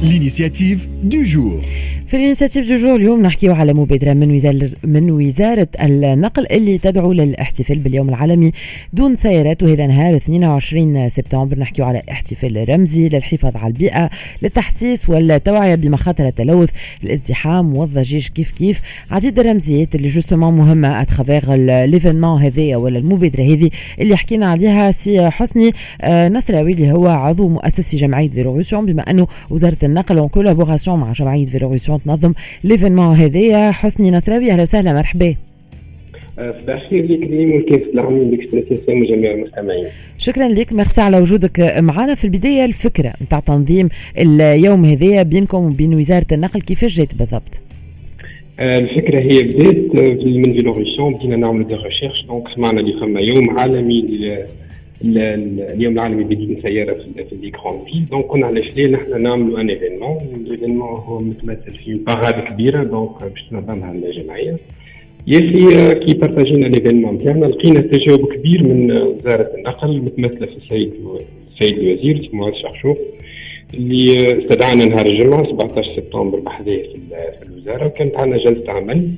l'initiative du jour. في الانيشيتيف دو جور اليوم نحكيو على مبادرة من وزارة النقل اللي تدعو للاحتفال باليوم العالمي دون سيارات، وهذا نهار 22 سبتمبر. نحكيو على احتفال رمزي للحفاظ على البيئة، للتحسيس والتوعية بمخاطر التلوث، الازدحام والضجيج، كيف عديد الرمزيات اللي جوستومون مهمة اترافيغ ليفينمون هذايا ولا المبادرة هذه اللي حكينا عليها سي حسني نصراوي اللي هو عضو مؤسس في جمعية فيلوغوسيون، بما انه وزارة النقل اون كولابوراسيون مع جمعية فيلوغوسيون تنظم ليفينمون هذايا. حسني نصراوي اهلا وسهلا، مرحبا. صباح الخير ليك ريم والكيف العامين باكسبريسيون وجميع المستمعين. شكرا لك، ميرسي على وجودك معنا. في البدايه الفكره نتاع تنظيم اليوم هذايا بينكم وبين وزاره النقل كيفاش جات بالضبط؟ الفكره هي بدات من فيلوغوسيون، بدينا نعمل دي ريشيرش، دونك سمعنا اللي فما يوم عالمي اليوم العالمي بدون سياره في دي كرون فيل، دونك كنا علاش ليه نحن نعملوا ان ايفينمون. الايفينمون هو متمثل في باراد كبيره دونك باش تنظمها الجمعيه. ياسي كي بارتاجينا ليفينمون تاعنا لقينا تجاوب كبير من وزاره النقل متمثله في السيد الوزير معاذ شخشوق اللي استدعانا نهار الجمعه 17 سبتمبر بحذاه في الوزاره، وكانت عندنا جلسه عمل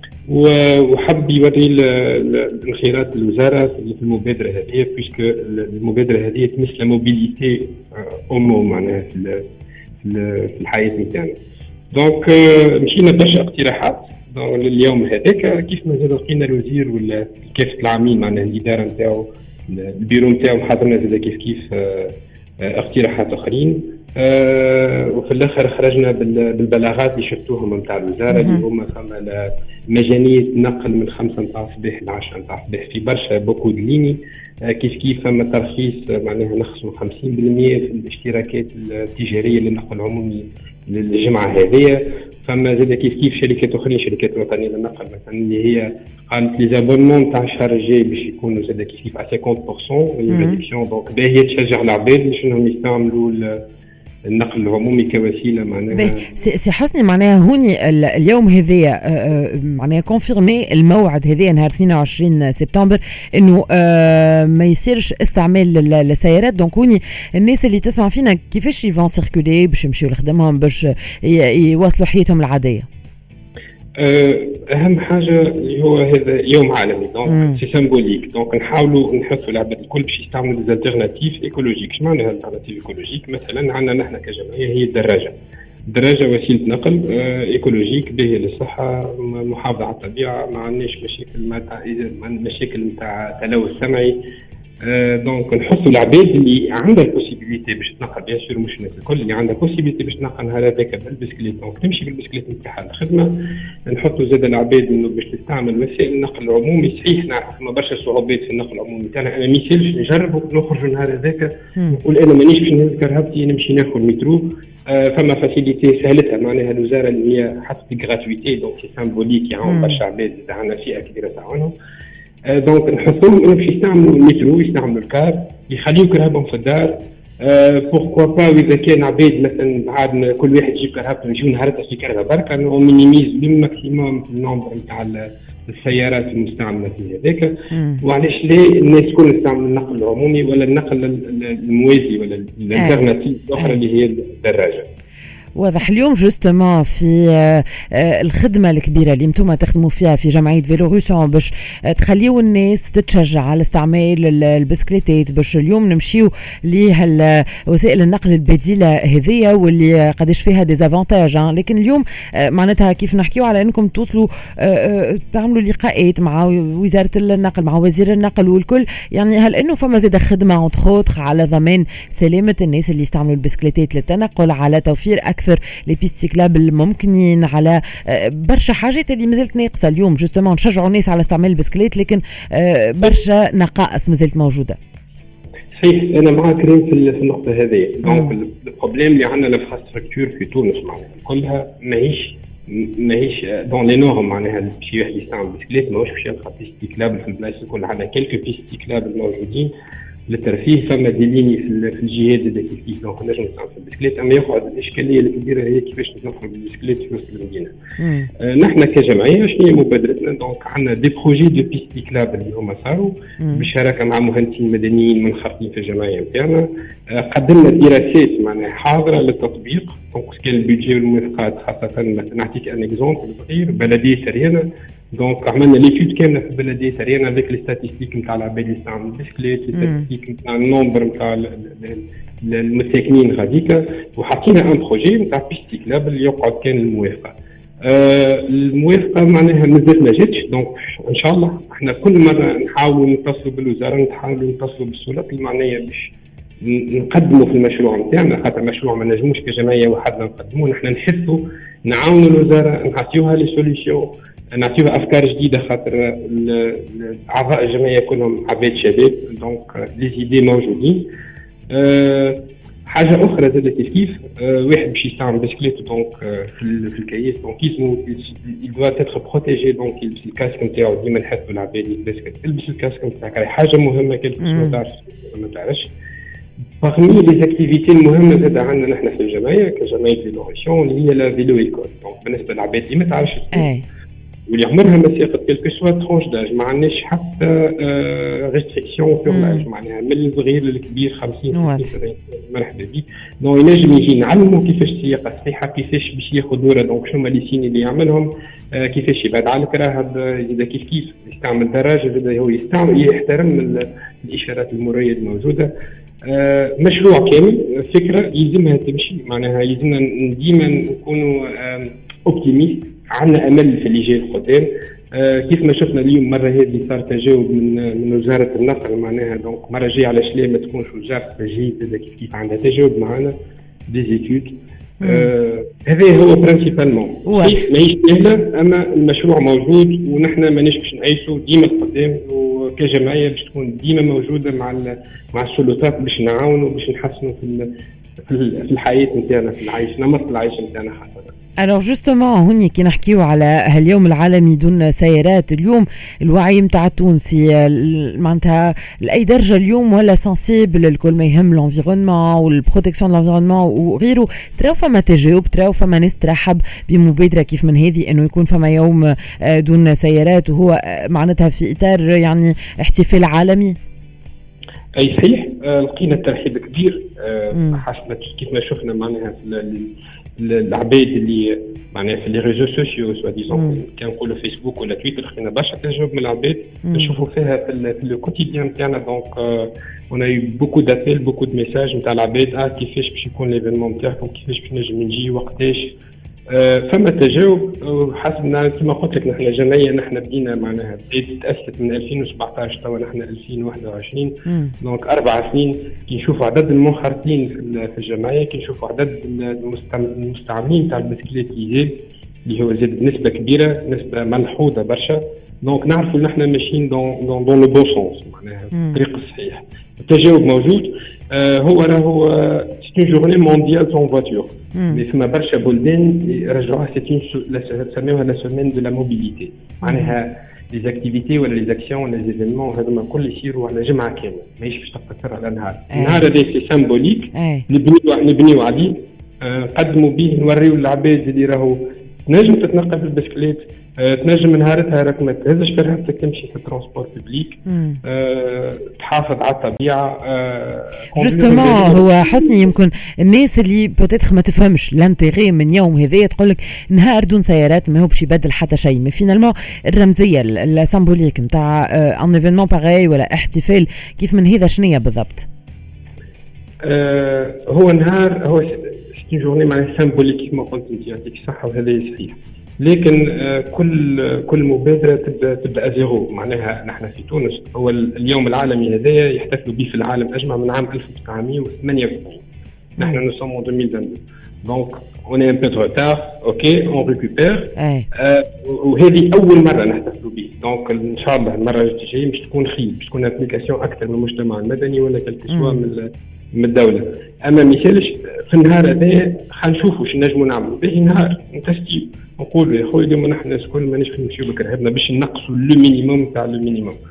وحب يوري الخيرات الوزاره في المبادره هذه، بيسك المبادره هذه تمثل موبيليتي اومو معناها في الحياه نتاعنا. دونك مشينا برشا اقتراحات اليوم هذاك، كيف ما زاد لقينا الوزير ولا كافه العاملين معناها الاداره نتاعو البيرو نتاعو حاضرنا زاد كيف اقتراحات اخرين، وفي الاخر خرجنا بالبلاغات اللي شفتوهم نتاع الوزاره اللي هما فما مجانيه نقل من 5 نتاع الصباح ل 10 نتاع الصباح في برشا بوكو دليني، كيف فما ترخيص معناها نخصموا 50% في الاشتراكات التجاريه للنقل العمومي للجمعه هذه. فما زاد كيف شركات اخرين، شركات وطنيه للنقل مثلا اللي هي قالت لي زابونمون تاع الشهر الجاي باش يكونوا زاد كيف على 50% ريدكسيون، دونك باهي تشجع العباد باش انهم يستعملوا النقل العمومي كوسيله معناها. سي حسني معناها هوني اليوم هذايا معناها كونفيرمي الموعد هذايا نهار 22 سبتمبر انه ما يصيرش استعمال للسيارات. دونك هوني الناس اللي تسمع فينا كيفاش يفون سيركولي باش يمشيو لخدمهم باش يواصلوا حياتهم العاديه؟ اهم حاجه اللي هو هذا يوم عالمي دونك سي سيمبوليك، دونك نحاولوا نحثوا العباد الكل باش يستعملوا دي التيرناتيف ايكولوجيك. شنو معناها الالتيرناتيف ايكولوجيك؟ مثلا عندنا نحن كجمعيه هي الدراجه وسيله نقل ايكولوجيك باهيه للصحه، محافظه على الطبيعه، ما عندناش مشاكل نتاع تلوث سمعي. دونك نحطوا العباد اللي عندها البوسيبيليتي باش تنقل، بيان سور مش الناس الكل اللي عندها بوسيبيليتي باش تنقل نهار هذاك بالبسكليت، دونك تمشي بالبسكليت نتاعها للخدمه. نحطوا زاد العباد انه باش تستعمل وسائل النقل العمومي. صحيح نعرف ما برشا صعوبات في النقل العمومي تاعنا، انا ميسالش نجرب نخرج نهار هذاك نقول انا مانيش باش نهز كرهبتي نمشي ناخذ مترو. فما فاسيليتي سهلتها معناها الوزاره اللي هي حطت غراتويتي، دونك سي سامبوليك يعاون برشا عباد، عندنا فئه كبيره تعاونهم. دونك نحطوهم انهم باش يستعملوا المترو، يستعملوا الكار، يخليو كرهبهم في الدار. بوركوا با واذا كان عباد مثلا عاد كل واحد يجيب كرهبته نجيو نهارتها في كرهبه بركه، انه مينيميز للماكسيموم النمبر نتاع السيارات المستعمله في هذاك. وعلاش ليه الناس تكون تستعمل النقل العمومي ولا النقل الموازي ولا الالترناتيف الاخرى اللي هي الدراجه. واضح اليوم جوستومون في الخدمة الكبيرة اللي انتم تخدموا فيها في جمعية فيلوغوسيون باش تخليوا الناس تتشجع على استعمال البسكليتات، باش اليوم نمشيو لوسائل النقل البديلة هذية واللي قدش فيها ديزافونتاج. لكن اليوم معناتها كيف نحكيو على انكم توصلوا تعملوا لقاءات مع وزارة النقل مع وزير النقل والكل، يعني هل انه فما زيادة خدمة انتخوتخ على ضمان سلامة الناس اللي يستعملوا البسكليتات للتنقل، على توفير اكثر لي بيست سيكلاب الممكنين، على برشا حاجات اللي مازالت ناقصه اليوم جوستومون نشجعوا الناس على استعمال البسكليت، لكن برشا نقائص مازالت موجوده. صحيح انا معاك كريم في النقطه هذه. دونك البروبليم اللي عندنا الانفراستراكتور في تونس معناها كلها ماهيش دون لي نورم، معناها باش واحد يستعمل بسكليت ماهوش باش يلقى بيست سيكلاب في البلايص الكل. عندنا كلكو بيست سيكلاب موجودين للترفيه، فما ديليني في الجهاد هذا كيف دونك نجم نستعمل في البسكليت. اما يقعد الاشكاليه الكبيره هي كيفاش نتنقلوا بالبسكليت في وسط المدينه. نحن كجمعيه شنو هي مبادرتنا؟ دونك عندنا دي بروجي دو بيست سيكلابل اللي هما صاروا بالشراكه مع مهندسين مدنيين منخرطين في الجمعيه نتاعنا. قدمنا دراسات معناها حاضره للتطبيق. دونك كان البيدجي والموافقات خاصه نعطيك ان اكزومبل صغير، بلديه سريانه. دونك عملنا ليتود كامله في البلديه سريانه افيك لي ستاتيستيك نتاع العباد اللي يستعملوا البسكليت، لي ستاتيستيك نتاع النومبر نتاع المساكنين غاديكا، وحطينا ان بروجي نتاع بيست سيكلابل اللي يقعد كان الموافقه. الموافقه معناها مازال ما جاتش. دونك ان شاء الله احنا كل مره نحاولوا نتصلوا بالوزاره، نحاولوا نتصلوا بالسلطات المعنيه باش نقدموا في المشروع نتاعنا، خاطر مشروع ما نجموش كجمعيه وحدنا نقدموه. نحن نحثوا نعاونوا الوزاره، نعطيوها لي سوليسيون، نعطيوها افكار جديده، خاطر اعضاء الجمعيه كلهم عباد شباب. دونك لي زيدي موجودين. حاجه اخرى زاد كيف واحد باش يستعمل بسكليت دونك في الكيس، دونك يسمو يدوا تاتر بروتيجي. دونك يلبس الكاسك نتاعو، ديما نحثوا العباد يلبس الكاسك نتاعك، راهي حاجه مهمه كيف ما تعرفش ما تعرفش. باغمي لي زاكتيفيتي المهمه زاد عندنا نحن في الجمعيه كجمعيه فيلوريسيون اللي هي لا فيلو ايكول. دونك بالنسبه للعباد اللي ما تعرفش واللي عمرها ما ساقط كيلكو سوا ترونش داج، ما عندناش حتى ريستريكسيون في لاج، معناها من الصغير للكبير 50 60 مرحبا بك. دونك ينجم يجي نعلموا كيفاش السياقه الصحيحه، كيفاش باش ياخذ دوره، دونك شنو هما لي سين اللي يعملهم، كيفاش يبعد على الكراهب، زاد كيف يستعمل دراجه، زاد هو يحترم الاشارات المروريه الموجوده. مشروع كامل، فكره يلزمها تمشي، معناها يلزمنا ديما نكونوا اوبتيميست، عندنا امل في اللي جاي القدام. كيف ما شفنا اليوم مره هذه صار تجاوب من وزاره النقل، معناها دونك مره جايه على شلي ما تكونش وزاره التجهيز كيف عندها تجاوب معنا دي زيتود. هذا هو برانسيبالمون ماهيش سهله، اما المشروع موجود ونحن ماناش باش نعيشوا ديما القدام، وكجمعيه باش تكون ديما موجوده مع السلطات باش نعاونوا باش نحسنوا في الحياه نتاعنا، في العيش، نمط العيش نتاعنا خاصه. Alors justement هوني كي نحكيو على هاليوم العالمي دون سيارات، اليوم الوعي متاع التونسي معناتها لأي درجة اليوم ولا سنسيبل الكل ما يهم الانفيرونمون والبروتكسيون الانفيرونمون وغيره؟ تراو فما تجاوب، تراو فما ناس ترحب بمبادرة كيف من هذه انه يكون فما يوم دون سيارات وهو معناتها في اطار يعني احتفال عالمي؟ اي صحيح، لقينا ترحيب كبير حسب كيف ما شفنا معناها العباد اللي معناها في لي ريزو سوسيو سوا ديزون كان نقولوا فيسبوك ولا تويتر، لقينا برشا تجاوب من العباد نشوفوا فيها في لو كوتيديان نتاعنا. دونك اون اي بوكو دابيل بوكو دو ميساج نتاع العباد كيفاش باش يكون ليفينمون نتاعكم، كيفاش باش نجم نجي، وقتاش. فما تجاوب حسبنا كما قلت لك نحن جمعيه، نحن بدينا معناها تاسست من 2017 توا نحن 2021 دونك 4 سنين. كي نشوفوا عدد المنخرطين في الجمعيه، كي نشوفوا عدد المستعملين تاع البسكليت يزيد، اللي هو زاد بنسبه كبيره، نسبه ملحوظه برشا. دونك نعرفوا ان احنا ماشيين دون لو بون سونس، معناها الطريق الصحيح. التجاوب موجود. هو سي اون جورني مونديال سون فواتور، مي فما برشا بلدان رجعوها سميوها لا سيمين دو لا موبيليتي، معناها لي زاكتيفيتي ولا لي زاكسيون ولا لي زيفينمون هذوما الكل يصيروا على جمعه كامله، ماهيش باش تقتصر على نهار. النهار هذا سي سامبوليك نبنيو عليه، نقدموا به، نوريو للعباد اللي راهو تنجم تتنقل بالبسكليت، تنجم نهارتها راك ما تهزش في راسك تمشي في الترونسبور بوبليك، تحافظ على الطبيعه. جوستومون هو حسني يمكن الناس اللي بوتيتر ما تفهمش لانتيغي من يوم هذايا تقول لك نهار دون سيارات ما هو باش يبدل حتى شيء، مي فينالمون الرمزيه السامبوليك نتاع ان ايفينمون باغي ولا احتفال كيف من هذا شنية بالضبط؟ هو نهار هو سي جورني معناها سامبوليك كما قلت انت، يعطيك الصحه وهذا صحيح. لكن كل مبادره تبدا ازيرو، معناها نحن في تونس هو اليوم العالمي هذايا يحتفلوا به في العالم اجمع من عام 1998. نحن نو سوم 2022 دونك اون ان بو روتار، اوكي اون ريكوبير. وهذه اول مره نحتفلوا به، دونك ان شاء الله المره الجايه باش تكون خير، باش تكون ابليكاسيون اكثر من المجتمع المدني ولا كلك سوا من الدوله. اما مثالش في النهار هذا خنشوفوا واش نجموا نعملوا به. نهار نتستيو نقولوا يا خويا اليوم نحن الناس الكل ماناش نمشيو بكرهبنا باش نقصوا لو مينيموم تاع لو مينيموم.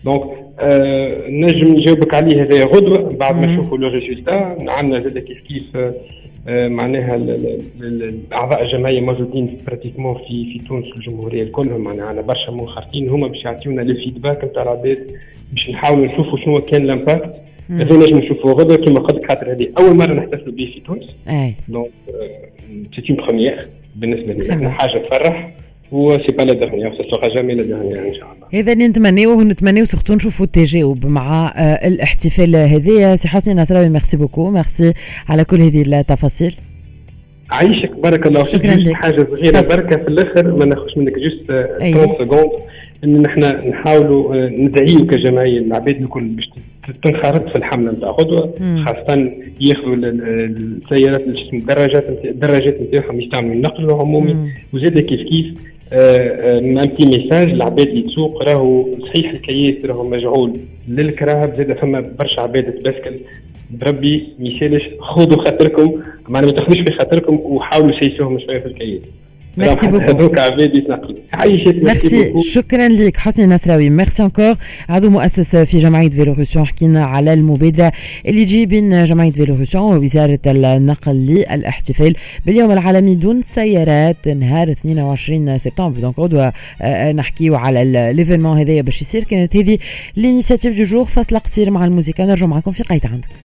دونك نجم نجاوبك عليه هذا غدوه بعد ما نشوفوا لو ريزولتا. عندنا زاد كيف معناها الاعضاء الجمعيه موجودين براتيكمون في تونس والجمهوريه كلهم، معناها على برشا منخرطين هما باش يعطيونا الفيدباك نتاع العباد باش نحاولوا نشوفوا شنو كان الامباكت. هذا نجم نشوفوا غدوه كما قلت خاطر هذه اول مره نحتفلوا به في تونس. دونك سي اون بروميير بالنسبه لنا، حاجه تفرح وسي با لا ديرنيير، سي سوغا جامي لا ديرنيير ان شاء الله. هذا اللي نتمناوه، ونتمناو سورتو نشوفوا التجاوب مع الاحتفال هذايا. سي حسني نصراوي ميرسي بوكو، ميرسي على كل هذه التفاصيل. عايشك بارك الله فيك. شكرا لك. حاجه صغيره بركه في الاخر ما ناخذش منك جوست 30 سكوند، ان نحن نحاولوا ندعيو كجمعيه العباد الكل باش تنخرط في الحمله نتاع غدوه، خاصه ياخذوا السيارات الدراجات نتاعهم يستعملوا النقل العمومي. وزاد كيف مامتي ميساج العباد اللي تسوق، راهو صحيح الكياس راهو مجعول للكراهب، زاد فما برشا عباد تبسكل، بربي ميسالش خذوا خاطركم، ما تاخذوش في خاطركم وحاولوا سيسوهم شويه في الكياس. ميرسي بوكو. هذوك عباد يتنقلوا. ميرسي، شكرا لك حسني نصراوي. ميرسي انكور. عضو مؤسس في جمعيه فيلوروسيون، حكينا على المبادره اللي تجي بين جمعيه فيلوروسيون ووزاره النقل للاحتفال باليوم العالمي دون سيارات نهار 22 سبتمبر. دونك غدوه نحكيو على ليفينمون هذايا باش يصير. كانت هذه لينيسياتيف دو جور. فاصله قصير مع الموسيقى، نرجع معكم في قايد عندك.